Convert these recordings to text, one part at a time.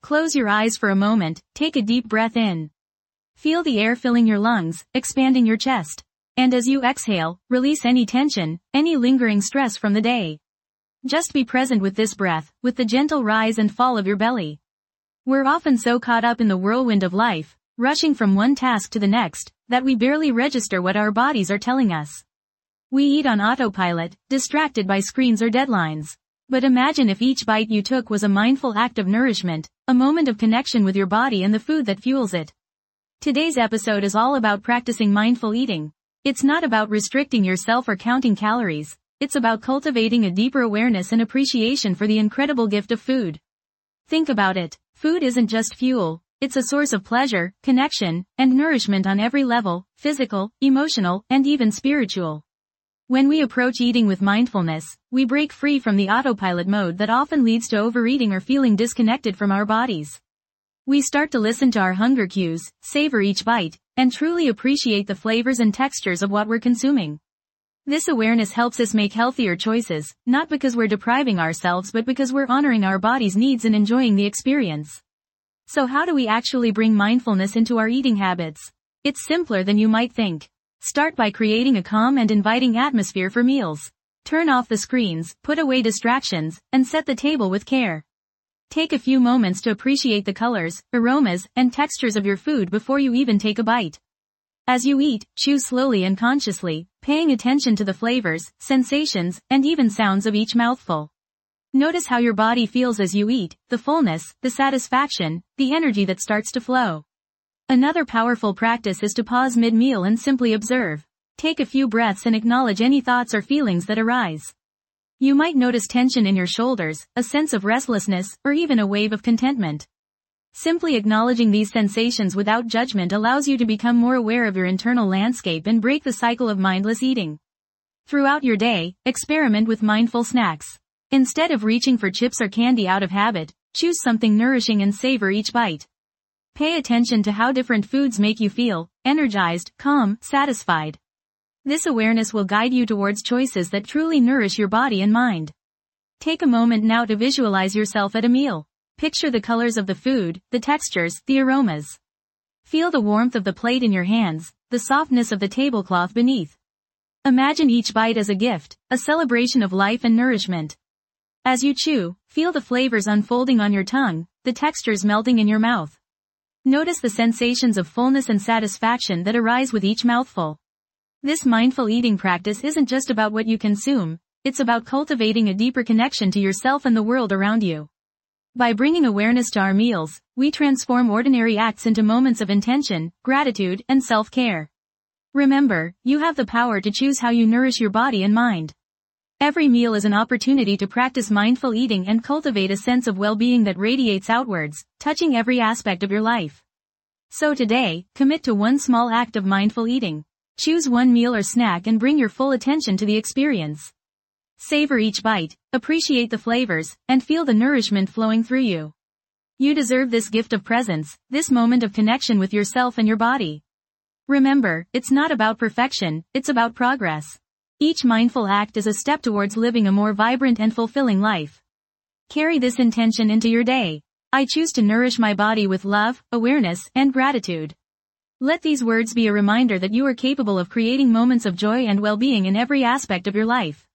Close your eyes for a moment, take a deep breath in. Feel the air filling your lungs, expanding your chest. And as you exhale, release any tension, any lingering stress from the day. Just be present with this breath, with the gentle rise and fall of your belly. We're often so caught up in the whirlwind of life, rushing from one task to the next, that we barely register what our bodies are telling us. We eat on autopilot, distracted by screens or deadlines. But imagine if each bite you took was a mindful act of nourishment, a moment of connection with your body and the food that fuels it. Today's episode is all about practicing mindful eating. It's not about restricting yourself or counting calories. It's about cultivating a deeper awareness and appreciation for the incredible gift of food. Think about it. Food isn't just fuel. It's a source of pleasure, connection, and nourishment on every level, physical, emotional, and even spiritual. When we approach eating with mindfulness, we break free from the autopilot mode that often leads to overeating or feeling disconnected from our bodies. We start to listen to our hunger cues, savor each bite, and truly appreciate the flavors and textures of what we're consuming. This awareness helps us make healthier choices, not because we're depriving ourselves but because we're honoring our body's needs and enjoying the experience. So how do we actually bring mindfulness into our eating habits? It's simpler than you might think. Start by creating a calm and inviting atmosphere for meals. Turn off the screens, put away distractions, and set the table with care. Take a few moments to appreciate the colors, aromas, and textures of your food before you even take a bite. As you eat, chew slowly and consciously, paying attention to the flavors, sensations, and even sounds of each mouthful. Notice how your body feels as you eat, the fullness, the satisfaction, the energy that starts to flow. Another powerful practice is to pause mid-meal and simply observe. Take a few breaths and acknowledge any thoughts or feelings that arise. You might notice tension in your shoulders, a sense of restlessness, or even a wave of contentment. Simply acknowledging these sensations without judgment allows you to become more aware of your internal landscape and break the cycle of mindless eating. Throughout your day, experiment with mindful snacks. Instead of reaching for chips or candy out of habit, choose something nourishing and savor each bite. Pay attention to how different foods make you feel, energized, calm, satisfied. This awareness will guide you towards choices that truly nourish your body and mind. Take a moment now to visualize yourself at a meal. Picture the colors of the food, the textures, the aromas. Feel the warmth of the plate in your hands, the softness of the tablecloth beneath. Imagine each bite as a gift, a celebration of life and nourishment. As you chew, feel the flavors unfolding on your tongue, the textures melting in your mouth. Notice the sensations of fullness and satisfaction that arise with each mouthful. This mindful eating practice isn't just about what you consume, it's about cultivating a deeper connection to yourself and the world around you. By bringing awareness to our meals, we transform ordinary acts into moments of intention, gratitude, and self-care. Remember, you have the power to choose how you nourish your body and mind. Every meal is an opportunity to practice mindful eating and cultivate a sense of well-being that radiates outwards, touching every aspect of your life. So today, commit to one small act of mindful eating. Choose one meal or snack and bring your full attention to the experience. Savor each bite, appreciate the flavors, and feel the nourishment flowing through you. You deserve this gift of presence, this moment of connection with yourself and your body. Remember, it's not about perfection, it's about progress. Each mindful act is a step towards living a more vibrant and fulfilling life. Carry this intention into your day. I choose to nourish my body with love, awareness, and gratitude. Let these words be a reminder that you are capable of creating moments of joy and well-being in every aspect of your life.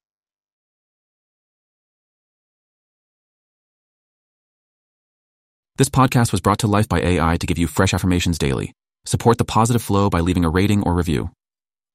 This podcast was brought to life by AI to give you fresh affirmations daily. Support the positive flow by leaving a rating or review.